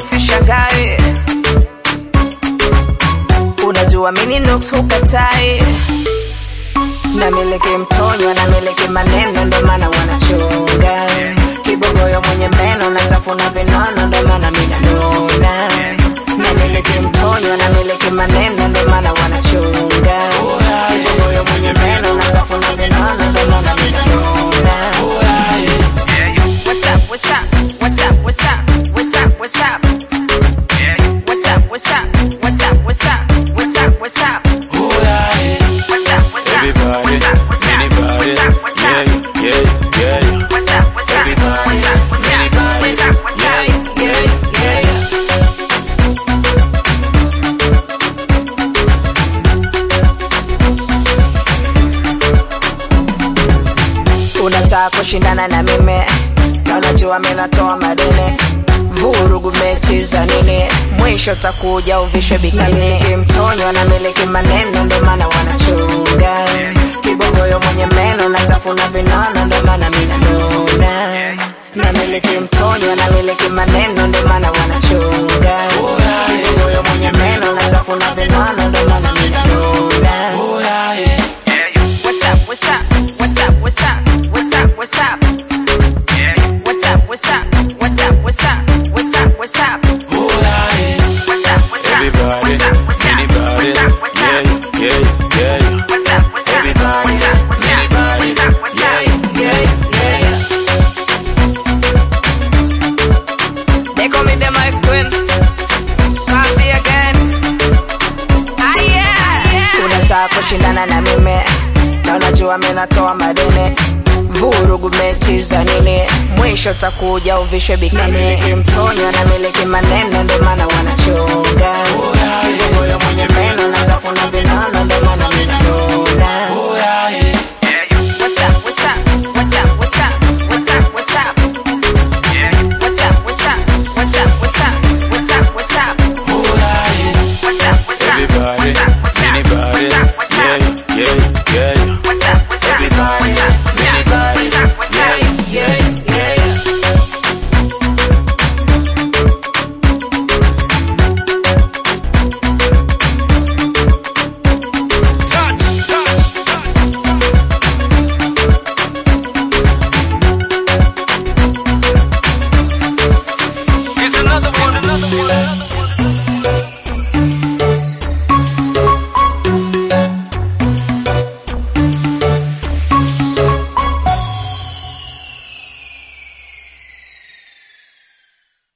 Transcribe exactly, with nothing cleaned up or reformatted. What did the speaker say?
sishangai. Unajua mini nooks hukatai. Namiliki mtonyo, namiliki maneno, ndo maana wanachunga. Kibogoyo mwenye meno, natafuna vinono, ndo maana mina nuna. Namiliki mtonyo, namiliki maneno, ndo maana wanachunga. Kibogoyo mwenye meno, natafuna vinono, ndo maana mina nuna. What's up, what's up, what's up, what's up, what's up, what's up? What's up, what's up, what's up, what's up, what's up, what's up? What's up, what's up, everybody, what's up, what's up, anybody, what's up, what's yeah, up? yeah, yeah. What's up, what's up, Everybody, what's up, what's up, anybody, what's up, what's yeah, up? yeah, yeah. Unataka kushindana na mimi, na unajua mimi natoa madini. Vurugu mechi za nini, mwisho takuja uvishwe bikini. Mtonyo na miliki maneno, ndo maana wanachunga. Kibogoyo mwenye meno, natafuna vinono, ndo maana mina nuna. Na miliki mtonyo, na miliki maneno, ndo maana wanachunga. Kibogoyo mwenye meno, natafuna vinono, ndo maana mina nuna. What's up, what's up, what's up, what's up, what's up, what's up? What's up, what's up, what's up, what's up, what's up, what's up? What's up, what's up, Everybody, what's up, what's up, anybody, what's up, what's yeah, up? yeah, yeah. What's up, what's up, Everybody, what's up, what's up, anybody, what's up, what's yeah, up? yeah, yeah. They call me the Mike Queen. Party again. Ah yeah. Unataka kushindana na mimi, na unajua mimi natoa madini. Vurugu mechi za nini, mwisho takuja uvishwe bikini. Namiliki mtonyo, namiliki maneno, ndo maana wanachunga. Kibogoyo mwenye meno, natafuna vinono, ndo maana mina nuna. What's up, what's up, what's up, what's up?